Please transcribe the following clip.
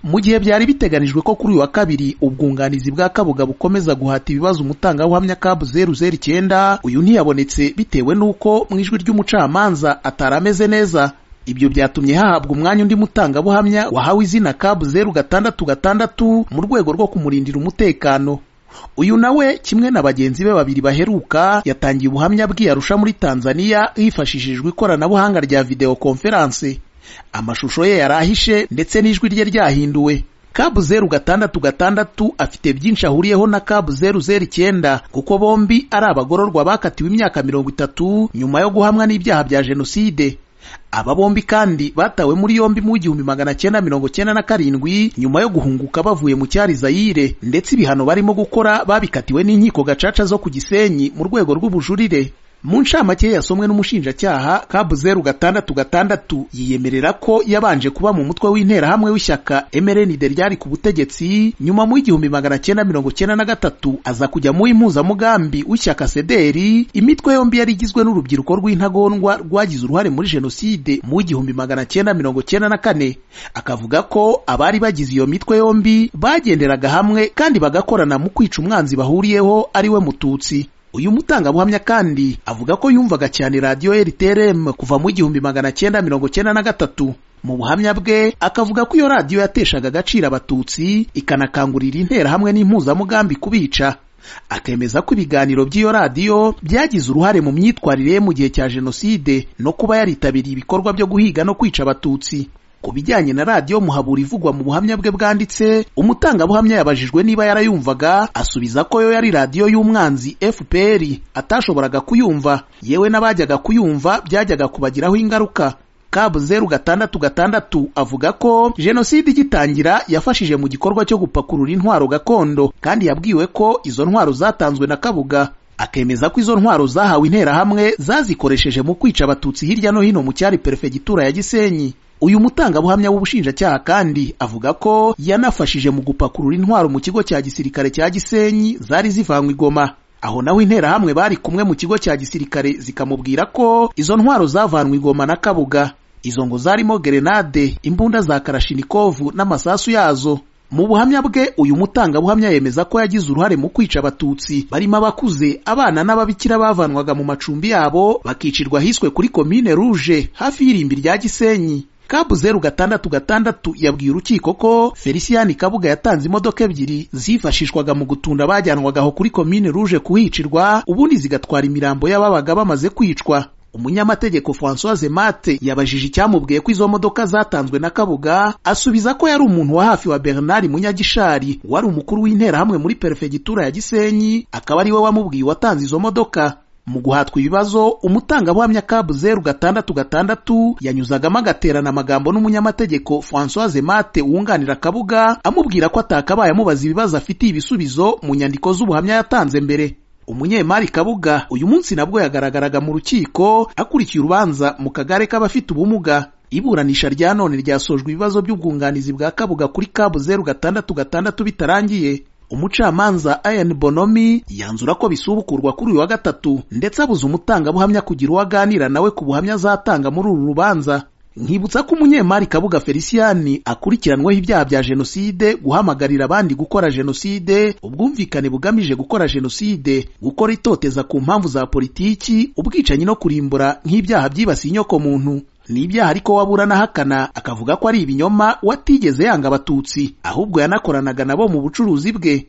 Mu gihe byari biteganijwe ko kuri uyu wa kabiri ubwunganizi bwa Kabuga bukomeza guhata ibibazo umutangabuhamya Kabu 009, uyu ntiyabonetse bitewe n'uko mu ijwi ry'umucamanza atarameze neza. Ibyo byatumye hahabwa umwanya undi mutangabuhamya wahawe izina Kabu 066 mu rwego rwo kumurindira umutekano. Uyu nawe kimwe na bagenzi be babiri baheruka yatangiye ubuhamya bw'Arusha muri Tanzania hifashishijwe ikoranabuhanga rya video conference. Amashusho ye yarahishe ndetse n'ijwi rye ryahinduwe. Kabu 066 afite byinshi ahuriyeho na Kabu 009 kuko bombi ari abagororwa bakatiwe imyaka 30 nyuma yo guhamwa n'ibyaha bya jenoside. Aba bombi kandi batawe muri yombi mu 1997 nyuma yo guhunguka bavuye mu cyari Zaire, ndetse ibihano barimo gukora babikatiwe n'inkiko gacaca zo ku Gisenyi mu rwego rw'ubujurire. Mu ncamake yasomwe n'umushinjacyaha, Kabu 066 yiyemerera ko yabanje kuba mu mutwe w'interahamwe w'ishyaka MRND ryari ku butegetsi, nyuma mu 1993 aza kujya mu impuzamugambi w'ishyaka Sederi. Imitwe yombi yari igizwe n'urubyiruko rw'intagondwa rwagize uruhare muri jenoside mu 1994. Akavuga ko abari bagize iyo mitwe yombi bagenderaga hamwe kandi bagakorana mu kwica umwanzi bahuriyeho ari we Mututsi. Uyu mutangabuhamya kandi avuga ko yumvaga cyane radio RTRM kuva mu 1993. Mu buhamya bwe akavuga ko iyo radio yateshaga agaciro Abatutsi ikanakangurira interahamwe n'impuzamugambi kubica. Akemeza ko ibiganiro by'iyo radio byagize uruhare mu myitwarire mu gihe cya jenoside no kuba yaritabiriye ibikorwa byo guhiga no kwica Abatutsi. Ku bijyanye na radio Muhabura ivugwa mu buhamya bwe bwanditse, umutangabuhamya yabajijwe niba yarayumvaga, asubiza ko yo yari radio y'umwanzi FPR atashoboraga kuyumva, yewe n'abajyaga kuyumva byajyaga kubagiraho ingaruka. Kabu 066 avuga ko jenoside igitangira yafashije mu gikorwa cyo gupakurura intwaro gakondo, kandi yabwiwe ko izo ntwaro zatanzwe na Kabuga. Akemeza ko izo ntwaro zahawe interahamwe zazikoresheje mu kwica Abatutsi hirya no hino mu cyari perefegitura ya Gisenyi. Uyu mutangabuhamya w'ubushinjacyaha kandi avuga ko yanafashije mu gupakurura intwaro mu kigo cya gisirikare cya Gisenyi zari zivanywe i Goma. Aho naho interahamwe bari kumwe mu kigo cya gisirikare zikamubwira ko izo ntwaro zavanwe i Goma na Kabuga. Izo ngo zarimo grenade, imbunda za Kalashnikov n'amasasu yazo. Mu buhamya bwe uyu mutangabuhamya yemeza ko yagize uruhare mu kwica Abatutsi barimo abakuze, abana n'ababikira bavanwaga mu macumbi yabo bakicirwa hiswe kuri Commune Rouge hafi y'irimbi rya Gisenyi. Kabu 066 yabwiye urukiko ko Felicien Kabuga yatanze imodoka ebyiri zifashishwaga mu gutunda bajyanwagaho kuri Commune Rouge kuhicirwa, ubundi zigatwara imirambo y'ababaga bamaze kwicwa. Umunyamategeko Françoise Mate yabajije icyamubwiye ko izo modoka zatanzwe na Kabuga, asubiza ko yari umuntu wa hafi wa Bernard Munyagishari wari umukuru w'interahamwe muri perefegitura ya Gisenyi, akaba ari we wamubwiye watanze izo modoka. Mu guhatwa ibibazo, umutangabuhamya Kabu 066 yanyuzagamo agaterana amagambo n'umunyamategeko Françoise Mate wunganira Kabuga, amubwira ko atakabaye amubaza ibibazo afitiye ibisubizo mu nyandiko z'ubuhamya yatanze mbere. Umunyemari Kabuga uyu munsi nabwo yagaragaraga mu rukiko akurikiye urubanza mu kagare k'abafite ubumuga. Iburanisha rya none ryasojwe ibibazo by'ubwunganizi bwa Kabuga kuri Kabu 066 bitarangiye. Umucamanza Ian Bonomi yanzura ko bisubukurwa kuri uyu wa gatatu, ndetse abuza umutangabuhamya kugira uwaganira nawe ku buhamya azatanga muri uru rubanza. Nkibutsa ko umunyemari Kabuga Felicien akurikiranweho ibyaha bya jenoside, guhamagarira abandi gukora jenoside, ubwumvikane bugamije gukora jenoside, gukora itoteza ku mpamvu za politiki, ubwicanyi no kurimbura nk'ibyaha byibasiye inyoko muntu. Ni ibyaha ariko waburana hakana akavuga ko ari ibinyoma, watigeze yanga Abatutsi ahubwo yanakoranaga nabo mu bucuruzi bwe.